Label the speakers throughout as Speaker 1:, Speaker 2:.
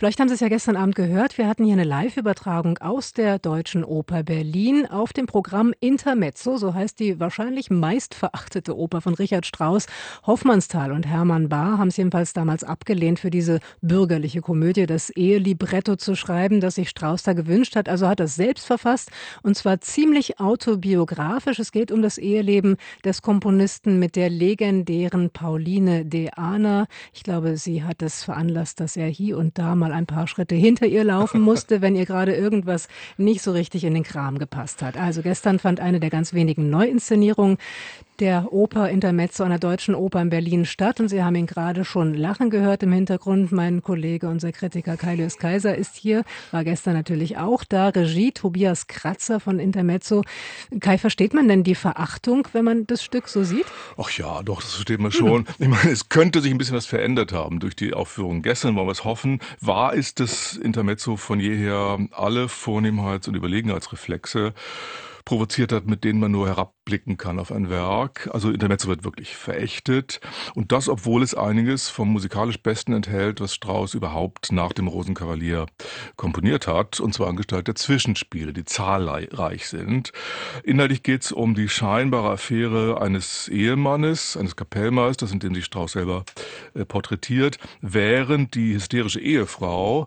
Speaker 1: Vielleicht haben Sie es ja gestern Abend gehört. Wir hatten hier eine Live-Übertragung aus der Deutschen Oper Berlin auf dem Programm Intermezzo, so heißt die wahrscheinlich meistverachtete Oper von Richard Strauss. Hoffmannsthal und Hermann Bahr haben es jedenfalls damals abgelehnt, für diese bürgerliche Komödie das Ehelibretto zu schreiben, das sich Strauss da gewünscht hat. Also hat er es selbst verfasst, und zwar ziemlich autobiografisch. Es geht um das Eheleben des Komponisten mit der legendären Pauline de Ahna. Ich glaube, sie hat es veranlasst, dass er hier und da mal ein paar Schritte hinter ihr laufen musste, wenn ihr gerade irgendwas nicht so richtig in den Kram gepasst hat. Also gestern fand eine der ganz wenigen Neuinszenierungen der Oper Intermezzo an der Deutschen Oper in Berlin statt. Und Sie haben ihn gerade schon lachen gehört im Hintergrund. Mein Kollege, unser Kritiker Kaius Kaiser ist hier, war gestern natürlich auch da. Regie Tobias Kratzer von Intermezzo. Kai, versteht man denn die Verachtung, wenn man das Stück so sieht?
Speaker 2: Ach ja, doch, das versteht man schon. Ich meine, es könnte sich ein bisschen was verändert haben durch die Aufführung gestern, wollen wir es hoffen. Wahr ist, dass Intermezzo von jeher alle Vornehmheits- und Überlegenheitsreflexe provoziert hat, mit denen man nur herabblicken kann auf ein Werk. Also Intermezzo wird wirklich verächtet. Und das, obwohl es einiges vom musikalisch Besten enthält, was Strauss überhaupt nach dem Rosenkavalier komponiert hat. Und zwar in Gestalt der Zwischenspiele, die zahlreich sind. Inhaltlich geht es um die scheinbare Affäre eines Ehemannes, eines Kapellmeisters, in dem sich Strauss selber porträtiert, während die hysterische Ehefrau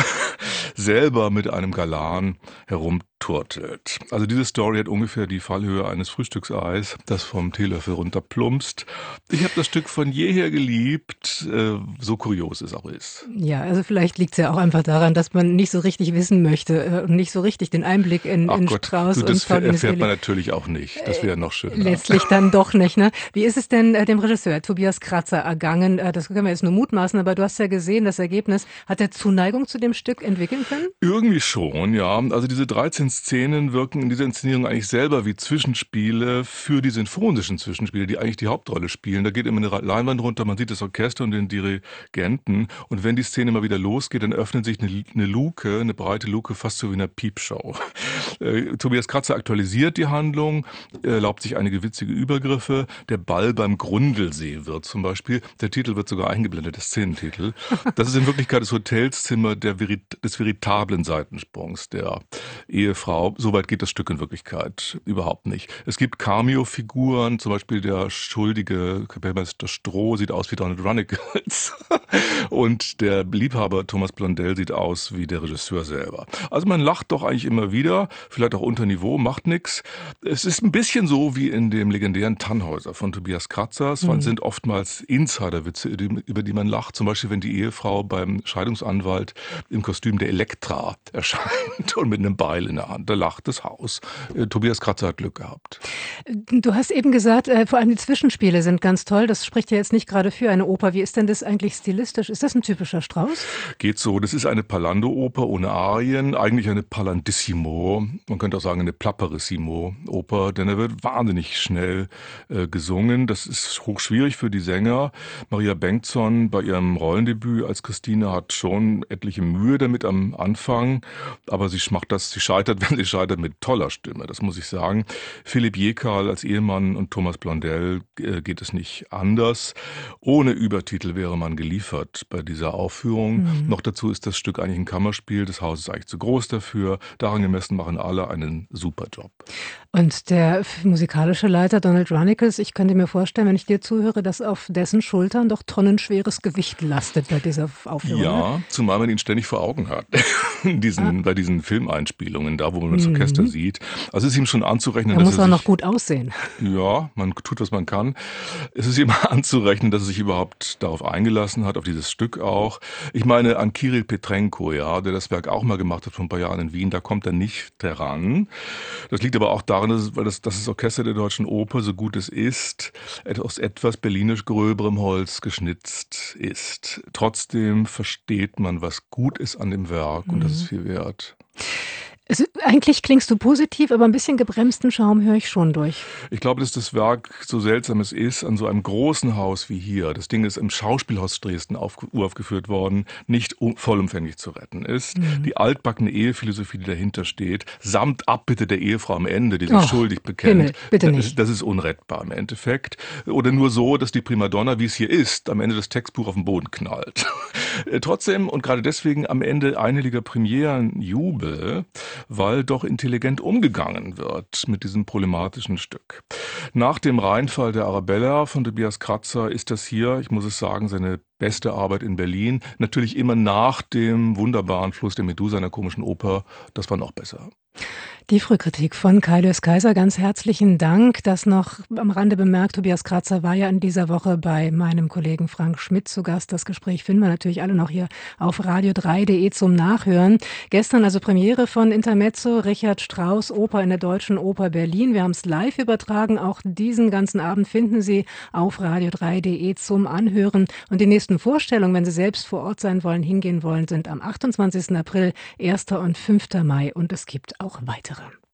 Speaker 2: selber mit einem Galan herumturtelt. Also diese Story hat ungefähr die Fallhöhe eines Frühstückseis, das vom Teelöffel runterplumpst. Ich habe das Stück von jeher geliebt, so kurios es auch ist.
Speaker 1: Ja, also vielleicht liegt es ja auch einfach daran, dass man nicht so richtig wissen möchte und nicht so richtig den Einblick in
Speaker 2: Gott,
Speaker 1: Strauss und
Speaker 2: das
Speaker 1: Paulines
Speaker 2: erfährt man natürlich auch nicht. Das wäre noch schöner.
Speaker 1: Letztlich dann doch nicht, ne? Wie ist es denn dem Regisseur Tobias Kratzer ergangen? Das können wir jetzt nur mutmaßen, aber du hast ja gesehen, das Ergebnis. Hat er Zuneigung zu dem Stück entwickeln können?
Speaker 2: Irgendwie schon, ja. Also diese 13 Szenen wirken in dieser Inszenierung eigentlich selber wie Zwischenspiele für die sinfonischen Zwischenspiele, die eigentlich die Hauptrolle spielen. Da geht immer eine Leinwand runter, man sieht das Orchester und den Dirigenten. Und wenn die Szene mal wieder losgeht, dann öffnet sich eine Luke, eine breite Luke, fast so wie in einer Piepshow. Tobias Kratzer aktualisiert die Handlung, erlaubt sich einige witzige Übergriffe. Der Ball beim Grundlsee wird zum Beispiel, der Titel wird sogar eingeblendet, der Szenentitel. Das ist in Wirklichkeit das Hotelzimmer des veritablen Seitensprungs der Ehefrau. Soweit geht das Stück in Wirklichkeit überhaupt nicht. Es gibt Cameo-Figuren, zum Beispiel der schuldige Kapellmeister Stroh sieht aus wie Donald Runnicles und der Liebhaber Thomas Blondell sieht aus wie der Regisseur selber. Also man lacht doch eigentlich immer wieder, vielleicht auch unter Niveau, macht nix. Es ist ein bisschen so wie in dem legendären Tannhäuser von Tobias Kratzer. Es sind oftmals Insiderwitze, über die man lacht. Zum Beispiel, wenn die Ehefrau beim Scheidungsanwalt im Kostüm der Elektra erscheint und mit einem Beil in der Hand. Da lacht das Haus. Tobias Kratzer hat Glück gehabt.
Speaker 1: Du hast eben gesagt, vor allem die Zwischenspiele sind ganz toll. Das spricht ja jetzt nicht gerade für eine Oper. Wie ist denn das eigentlich stilistisch? Ist das ein typischer Strauss?
Speaker 2: Geht so. Das ist eine Pallando-Oper ohne Arien. Eigentlich eine Pallandissimo. Man könnte auch sagen eine Plapperissimo-Oper, denn er wird wahnsinnig schnell gesungen. Das ist hochschwierig für die Sänger. Maria Bengtsson bei ihrem Rollendebüt als Christine hat schon etliche Mühe damit am Anfang, aber sie scheitert, wenn sie scheitert, mit toller Stimme, das muss ich sagen. Philipp Jekal als Ehemann und Thomas Blondell geht es nicht anders. Ohne Übertitel wäre man geliefert bei dieser Aufführung. Noch dazu ist das Stück eigentlich ein Kammerspiel, das Haus ist eigentlich zu groß dafür. Daran gemessen machen alle einen super Job.
Speaker 1: Und der musikalische Leiter Donald Runnicles, ich könnte mir vorstellen, wenn ich dir zuhöre, dass auf dessen Schultern doch tonnenschweres Gewicht lastet bei dieser Aufführung.
Speaker 2: Ja, zumal man ihn ständig vor Augen hat. Bei diesen Filmeinspielungen, da wo man das Orchester sieht. Also es ist ihm schon anzurechnen,
Speaker 1: Er muss auch noch gut aussehen.
Speaker 2: Ja, man tut, was man kann. Es ist ihm anzurechnen, dass er sich überhaupt darauf eingelassen hat, auf dieses Stück auch. Ich meine an Kirill Petrenko, ja, der das Werk auch mal gemacht hat vor ein paar Jahren in Wien, da kommt er nicht heran. Das liegt aber auch daran, dass das Orchester der Deutschen Oper, so gut es ist, aus etwas berlinisch gröberem Holz geschnitzt ist. Trotzdem versteht man, was gut ist an dem Werk und das ist viel wert.
Speaker 1: Eigentlich klingst du positiv, aber ein bisschen gebremsten Schaum höre ich schon durch.
Speaker 2: Ich glaube, dass das Werk, so seltsam es ist, an so einem großen Haus wie hier, das Ding ist im Schauspielhaus Dresden uraufgeführt worden, nicht vollumfänglich zu retten ist. Die altbackene Ehephilosophie, die dahinter steht, samt Abbitte der Ehefrau am Ende, die sich schuldig bekennt,
Speaker 1: Himmel, bitte nicht.
Speaker 2: Das ist unrettbar im Endeffekt. Oder nur so, dass die Primadonna, wie es hier ist, am Ende das Textbuch auf den Boden knallt. Trotzdem und gerade deswegen am Ende einhelliger Premierenjubel, weil doch intelligent umgegangen wird mit diesem problematischen Stück. Nach dem Reinfall der Arabella von Tobias Kratzer ist das hier, ich muss es sagen, seine beste Arbeit in Berlin. Natürlich immer nach dem wunderbaren Fluss der Medusa, einer komischen Oper. Das war noch besser.
Speaker 1: Die Frühkritik von Kaius Kaiser, ganz herzlichen Dank. Das noch am Rande bemerkt, Tobias Kratzer war ja in dieser Woche bei meinem Kollegen Frank Schmidt zu Gast. Das Gespräch finden wir natürlich alle noch hier auf radio3.de zum Nachhören. Gestern also Premiere von Intermezzo, Richard Strauss Oper in der Deutschen Oper Berlin. Wir haben es live übertragen. Auch diesen ganzen Abend finden Sie auf radio3.de zum Anhören. Und die nächsten Vorstellungen, wenn Sie selbst vor Ort sein wollen, hingehen wollen, sind am 28. April, 1. und 5. Mai. Und es gibt auch weitere.